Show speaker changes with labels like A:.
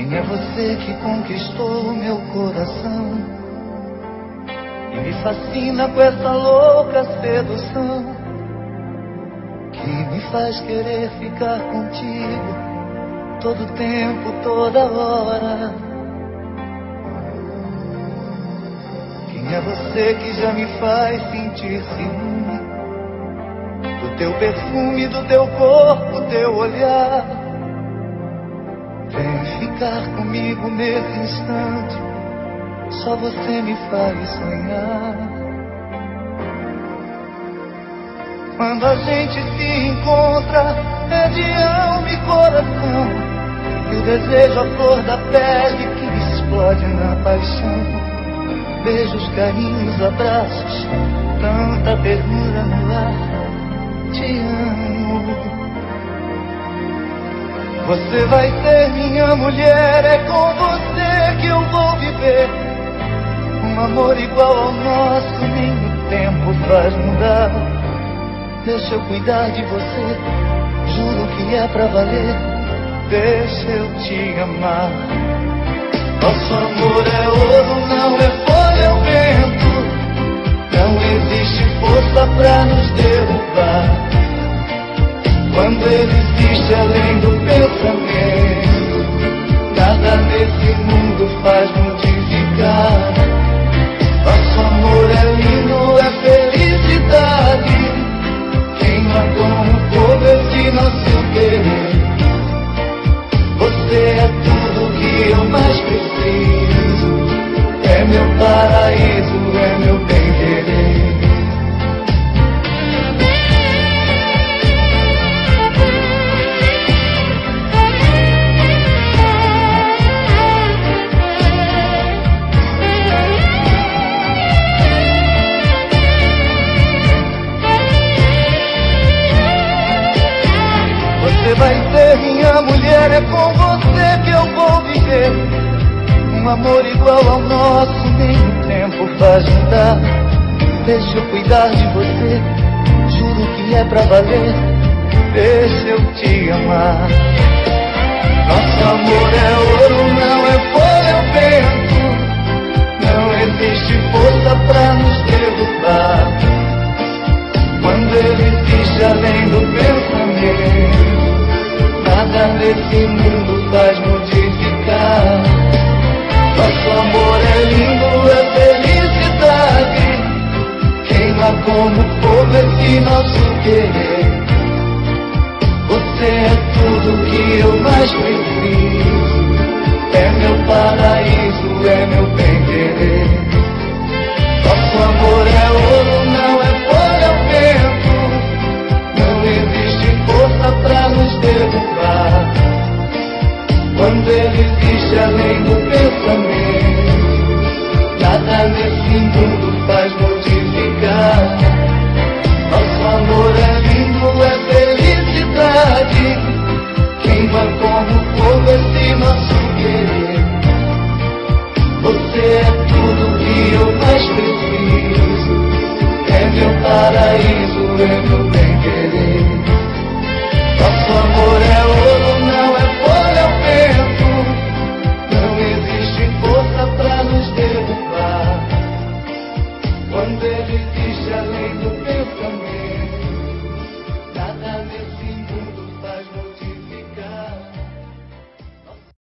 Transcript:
A: Quem é você que conquistou o meu coração e me fascina com essa louca sedução que me faz querer ficar contigo todo tempo, toda hora? Quem é você que já me faz sentir ciúme do teu perfume, do teu corpo, teu olhar? Vem ficar comigo nesse instante, só você me faz sonhar. Quando a gente se encontra, é de alma e coração, e o desejo à flor da pele que explode na paixão. Beijos, carinhos, abraços, tanta ternura no ar. Te amo. Você vai ser minha mulher, é com você que eu vou viver. Um amor igual ao nosso, nem o tempo faz mudar. Deixa eu cuidar de você, juro que é pra valer. Deixa eu te amar. Nosso amor é ouro, não é folha, é o vento. Não existe força pra nos derrubar. Quando ele existe além do pensamento, nada nesse mundo faz modificar. Nosso amor é lindo, é felicidade. Queima como fogo esse nosso querer. Você é tudo que eu mais preciso. É meu paraíso, é meu bem-querer. Você vai ser minha mulher, é com você que eu vou viver. Um amor igual ao nosso, nem o tempo faz mudar. Deixa eu cuidar de você, juro que é pra valer. Deixa eu te amar. Nosso amor é ouro, não é folha, é o vento. Não existe força pra nos derrubar. Quando ele existe além do pensamento, nada nesse mundo faz modificar. Nosso amor é lindo, é felicidade. Queima como fogo esse nosso querer. Você é tudo que eu mais preciso. É meu paraíso, é meu bem-querer. Nosso amor é ouro, não é folha, é o vento. Não existe força pra nos derrubar. Quando ele existe além do pensamento, nada nesse mundo faz modificar. Nosso amor é lindo, é felicidade. Queima como fogo esse nosso querer. Você é tudo que eu mais preciso. É meu paraíso, é meu